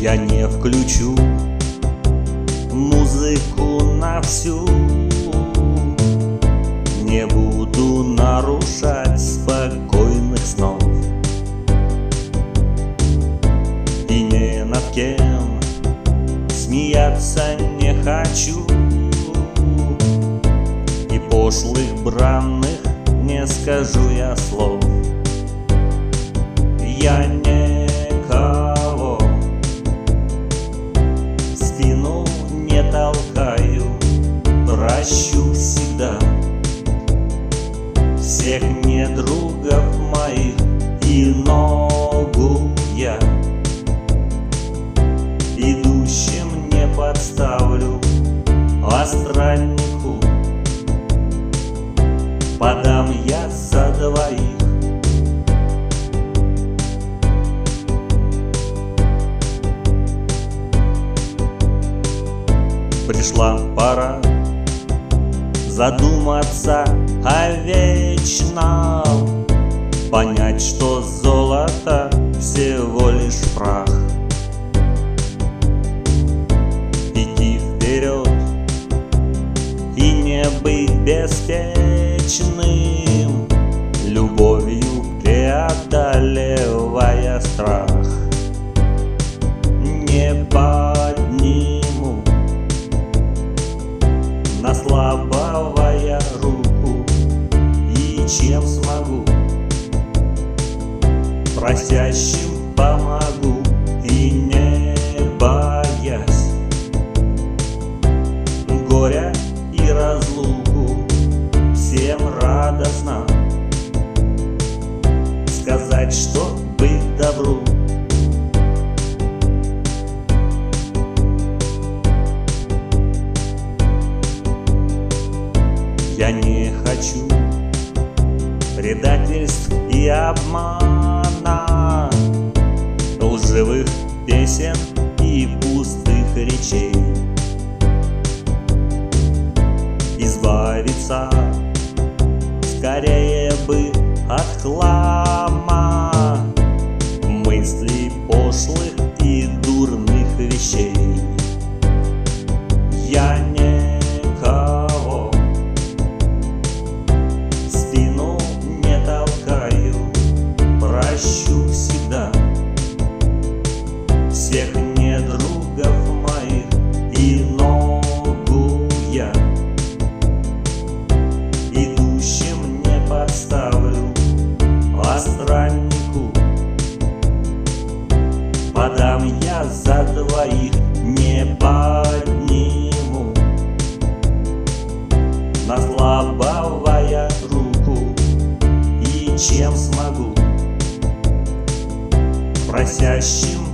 Я не включу музыку на всю, не буду нарушать спокойных снов, и ни над кем смеяться не хочу, и пошлых бранных не скажу я слов. Я никого в спину не толкаю, прощу всегда всех недругов моих, и ногу я идущим не подставлю, а страннику подам я за двоих. Пришла пора задуматься о вечном, понять, что золото всего лишь прах, идти вперед и не быть беспечным, любовью преодолевая страх. Не подниму на слабого я руку, и чем смогу просящим помогу, и не боясь горя и разлуку, всем радостно сказать, что быть добру. Я не хочу предательств и обмана, лживых песен и пустых речей. Избавиться скорее бы от хлама, мыслей пошлых и дурных вещей. Я никого в спину не толкаю, прощу всегда всех недругов моих, и ногу я идущим не подставлю, а страннику подам я за двоих. Не подниму на слабого я руку, и чем смогу просящим